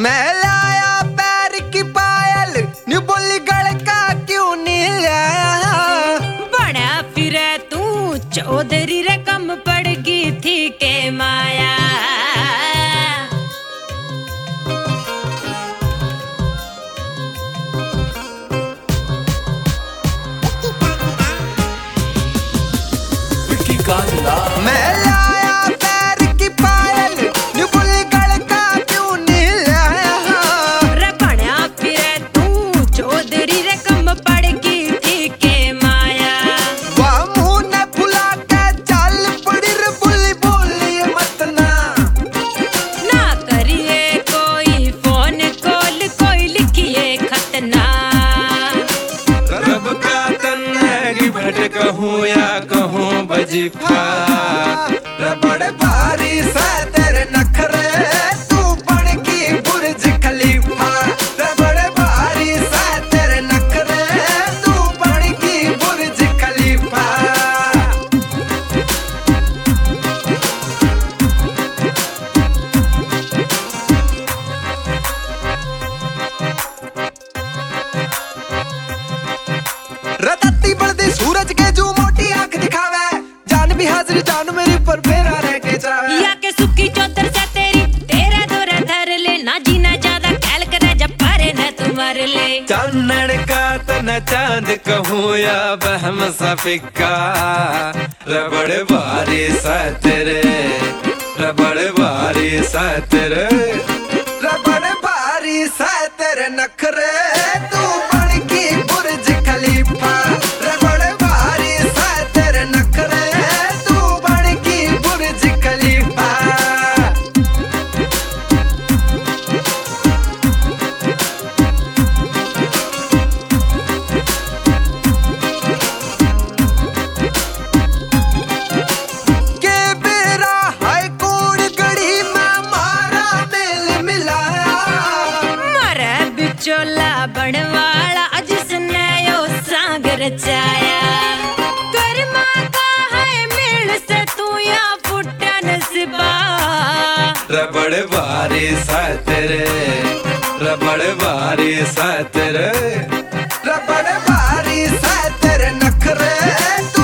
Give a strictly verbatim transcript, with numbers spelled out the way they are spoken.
मैं लाया पैर की पायल न्यू बोली गल का क्यों नहीं लाया। बड़ा फिरे तू चौधरी रकम पड़ गई थी के माया। मैं लाया पैर की पायल न्यू बोली गल का क्यों नहीं लाया। रे बड़ा फिरे तू चौधरी रकम पड़ गई थी के माया। वाह मुंह ने फुला के चल पड़ी रे बोली बोली मत ना। ना करिए कोई फोन कॉल कोई लिखिए खत ना। रब का तन है कि भटक कहूँ या कहूँ वजीफा। रबड़ भारी सा तेरे नखरे तू बन की बुर्ज खलीफा। रबड़ भारी सा तेरे नखरे तू बन की बुर्ज खलीफा। रतती बढ़ती सूरज के जो मोटी आंख दिखावे जान भी हाजिर जान मेरी पर फेरा रह के जावे। या के सुखी चौधर से तेरी तेरा दोरा धर ले ना जीना ज्यादा ख्याल करे जब पारे न तू मर ले। चांदन का तना चांद कहूँ या बहम सा फिक्का। रबड़ बारी सा तेरे रबड़ बारी सा तेरे रबड़ भारी सा तेरे नखरे तू बन की बुर्ज खलीफा। रबड़ भारी सा तेरे नखरे तू बन की बुर्ज खलीफा। के बेरा हाय कोड़ गड़ी में मारा मेल मिलाया। मारे बिचोला बनवाला जिसने यो सांग रचाया। कर्मा का है मेल से तू या फुटा नसीबा। रबड़ बारी सा तेरे रबड़ बारी सा तेरे रबड़ भारी सा तेरे नखरे तू